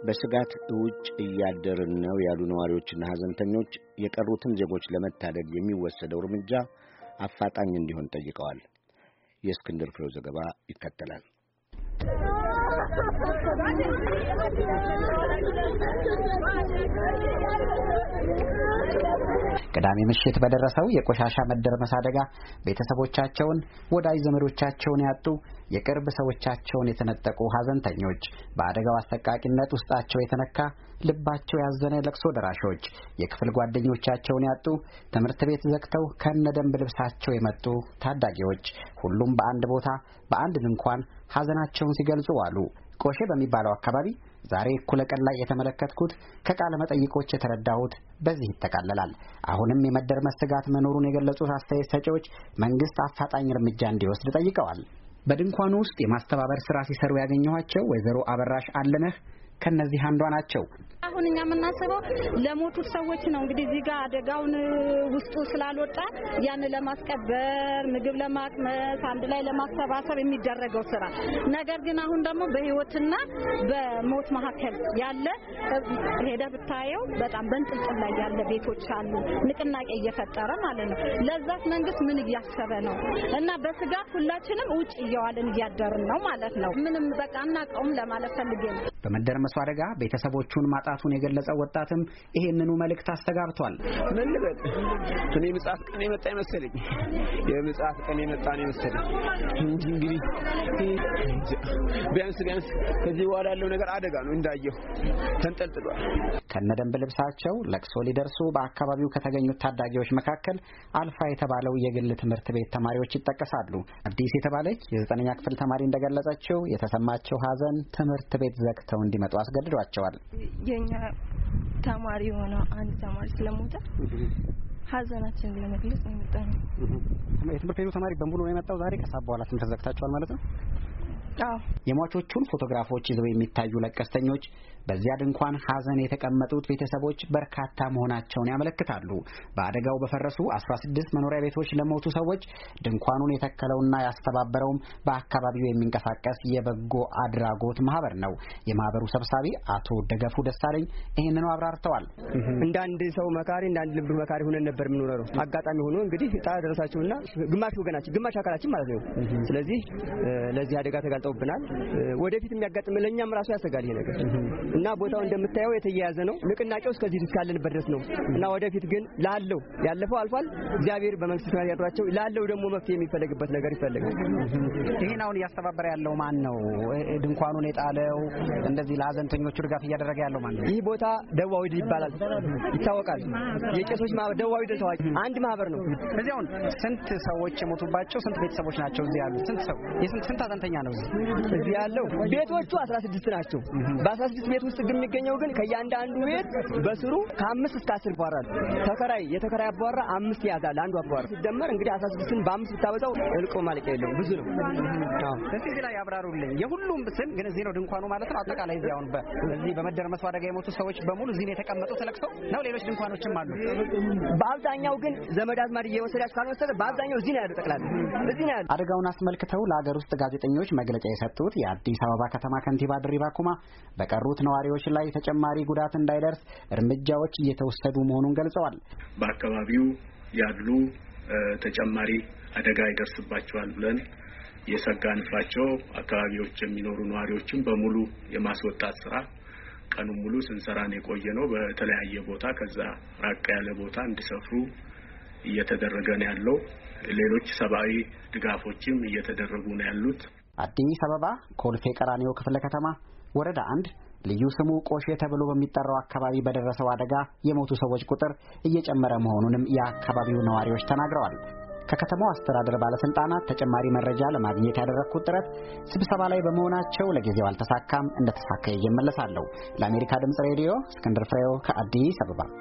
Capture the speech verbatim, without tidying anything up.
በስጋት ውጭ እያደርን ነው ያሉ ነዋሪዎችና ሀዘንተኞች የቀሩትን ዜጎች ለመታደግ የሚወሰደው እርምጃ አፋጣኝ እንዲሆን ጠይቀዋል። የእስክንድር ፍሬው ዘገባ ይከተላል። ቅዳሜ ምሽት በደረሰው የቆሻሻ መደርመስ አደጋ ቤተሰቦቻቸውን፣ ወዳጅ ዘመዶቻቸውን ያጡ፣ የቅርብ ሰዎቻቸውን የተነጠቁ ሀዘንተኞች፣ በአደጋው አሰቃቂነት ውስጣቸው የተነካ ልባቸው ያዘነ ለቅሶ ደራሾች፣ የክፍል ጓደኞቻቸውን ያጡ፣ ትምህርት ቤት ዘግተው ከነደንብ ልብሳቸው የመጡ ታዳጊዎች፣ ሁሉም በአንድ ቦታ በአንድ ድንኳን ሀዘናቸውን ሲገልጹ ዋሉ። ቆሼ በሚባለው አካባቢ ዛሬ እኩለ ቀን ላይ የተመለከትኩት ከቃለ መጠይቆች የተረዳሁት በዚህ ይጠቃለላል። አሁንም የመደርመስ ስጋት መኖሩን የገለጹት አስተያየት ሰጪዎች መንግስት አፋጣኝ እርምጃ እንዲወስድ ጠይቀዋል። በድንኳኑ ውስጥ የማስተባበር ስራ ሲሰሩ ያገኘኋቸው ወይዘሮ አበራሽ አለነህ ከነዚህ አንዷ ናቸው። አሁን እኛ የምናስበው ለሞቱት ሰዎች ነው። እንግዲህ እዚህ ጋር አደጋውን ውስጡ ስላልወጣ ያን ለማስቀበር ምግብ ለማቅመስ አንድ ላይ ለማሰባሰብ የሚደረገው ስራ ነገር ግን አሁን ደግሞ በህይወትና በሞት መካከል ያለ ሄደ ብታየው በጣም በእንጥልጥል ላይ ያለ ቤቶች አሉ። ንቅናቄ እየፈጠረ ማለት ነው። ለዛት መንግስት ምን እያሰበ ነው? እና በስጋት ሁላችንም ውጭ እየዋልን እያደርን ነው ማለት ነው። ምንም በቃ እናቀውም ለማለት ፈልጌ ነው። በመደርመሱ አደጋ ቤተሰቦቹን ማጣቱን የገለጸው ወጣትም ይሄንኑ መልእክት አስተጋብቷል። ምን ልበል? እኔ ምጽአት ቀን የመጣ ይመስለኝ የምጽአት ቀን የመጣ ነው ይመስለኝ እንግዲህ ቢያንስ ቢያንስ ከዚህ በኋላ ያለው ነገር አደጋ ነው እንዳየው ተንጠልጥሏል። ከነደንብ ልብሳቸው ለቅሶ ሊደርሱ በአካባቢው ከተገኙት ታዳጊዎች መካከል አልፋ የተባለው የግል ትምህርት ቤት ተማሪዎች ይጠቀሳሉ። አዲስ የተባለች የዘጠነኛ ክፍል ተማሪ እንደገለጸችው የተሰማቸው ሀዘን ትምህርት ቤት ዘግተው እንዲመጡ አስገድዷቸዋል። የኛ ተማሪ ሆነ አንድ ተማሪ ስለሞተ ሀዘናችንን ለመግለጽ ነው የመጣነው። የትምህርት ቤቱ ተማሪ በሙሉ ነው የመጣው ዛሬ። ከሰዓት በኋላ ትምህርት ዘግታቸዋል ማለት ነው? አዎ። የሟቾቹን ፎቶግራፎች ይዘው የሚታዩ ለቀስተኞች በዚያ ድንኳን ሀዘን የተቀመጡት ቤተሰቦች በርካታ መሆናቸውን ያመለክታሉ። በአደጋው በፈረሱ አስራ ስድስት መኖሪያ ቤቶች ለሞቱ ሰዎች ድንኳኑን የተከለውና ያስተባበረውም በአካባቢው የሚንቀሳቀስ የበጎ አድራጎት ማህበር ነው። የማህበሩ ሰብሳቢ አቶ ደገፉ ደሳለኝ ይህንኑ አብራርተዋል። እንደ አንድ ሰው መካሪ እንደ አንድ ልብ መካሪ ሆነን ነበር የምንኖረው። አጋጣሚ ሆኖ እንግዲህ ዕጣ ደረሳቸውና ግማሽ ወገናችን ግማሽ አካላችን ማለት ነው። ስለዚህ ለዚህ አደጋ ተጋልጠውብናል። ወደፊት የሚያጋጥም ለኛም ራሱ ያሰጋል ይሄ ነገር እና ቦታው እንደምታየው የተያያዘ ነው። ንቅናቄው እስከዚህ እስካለንበት ድረስ ነው እና ወደፊት ግን ላለው ያለፈው አልፏል። እግዚአብሔር በመንግስት ላይ ያድራቸው ላለው ደግሞ መፍትሄ የሚፈልግበት ነገር ይፈልጋል። ይሄን አሁን እያስተባበረ ያለው ማን ነው? ድንኳኑን የጣለው እንደዚህ ለሀዘንተኞቹ ድጋፍ እያደረገ ያለው ማን ነው? ይህ ቦታ ደዋዊድ ይባላል፣ ይታወቃል። የቄሶች ማህበር ደዋዊድ ታዋቂ አንድ ማህበር ነው። እዚህ አሁን ስንት ሰዎች የሞቱባቸው ስንት ቤተሰቦች ናቸው እዚህ ያሉት? ስንት ሰው የስንት ስንት ሀዘንተኛ ነው እዚህ ያለው? ቤቶቹ አስራ ስድስት ናቸው። በአስራ ስድስት ቤት ውስጥ ግን የሚገኘው ግን ከያንዳንዱ ቤት በስሩ ከአምስት እስከ አስር ይባራል። ተከራይ የተከራይ አባወራ አምስት ያዛል። አንዱ አባወራ ሲደመር እንግዲህ አስራ ስድስትን በአምስት ብታበዛው እልቆ ማለቂያ የለውም። ብዙ ነው። አዎ እዚህ ላይ ያብራሩልኝ። የሁሉም ስም ግን እዚህ ነው ድንኳኑ ማለት ነው? አጠቃላይ እዚህ አሁን በዚህ በመደርመሱ አደጋ የሞቱ ሰዎች በሙሉ እዚህ ነው የተቀመጡት ተለቅሰው ነው? ሌሎች ድንኳኖችም አሉ? በአብዛኛው ግን ዘመድ አዝማድ እየወሰዳችሁ ካልወሰደ በአብዛኛው እዚህ ነው ያለው። ጠቅላላ እዚህ ነው ያለው። አደጋውን አስመልክተው ለሀገር ውስጥ ጋዜጠኞች መግለጫ የሰጡት የአዲስ አበባ ከተማ ከንቲባ ድሪባ ኩማ በቀሩት ነዋሪዎች ላይ ተጨማሪ ጉዳት እንዳይደርስ እርምጃዎች እየተወሰዱ መሆኑን ገልጸዋል። በአካባቢው ያሉ ተጨማሪ አደጋ ይደርስባቸዋል ብለን የሰጋንባቸው አካባቢዎች የሚኖሩ ነዋሪዎችን በሙሉ የማስወጣት ስራ ቀኑን ሙሉ ስንሰራን የቆየ ነው። በተለያየ ቦታ ከዛ ራቅ ያለ ቦታ እንዲሰፍሩ እየተደረገ ነው ያለው። ሌሎች ሰብአዊ ድጋፎችም እየተደረጉ ነው ያሉት። አዲስ አበባ ኮልፌ ቀራኒዮ ክፍለ ከተማ ወረዳ አንድ ልዩ ስሙ ቆሼ ተብሎ በሚጠራው አካባቢ በደረሰው አደጋ የሞቱ ሰዎች ቁጥር እየጨመረ መሆኑንም የአካባቢው ነዋሪዎች ተናግረዋል። ከከተማው አስተዳደር ባለስልጣናት ተጨማሪ መረጃ ለማግኘት ያደረኩት ጥረት ስብሰባ ላይ በመሆናቸው ለጊዜው አልተሳካም። እንደተሳካ ይመለሳለሁ። ለአሜሪካ ድምጽ ሬዲዮ እስክንድር ፍሬው ከአዲስ አበባ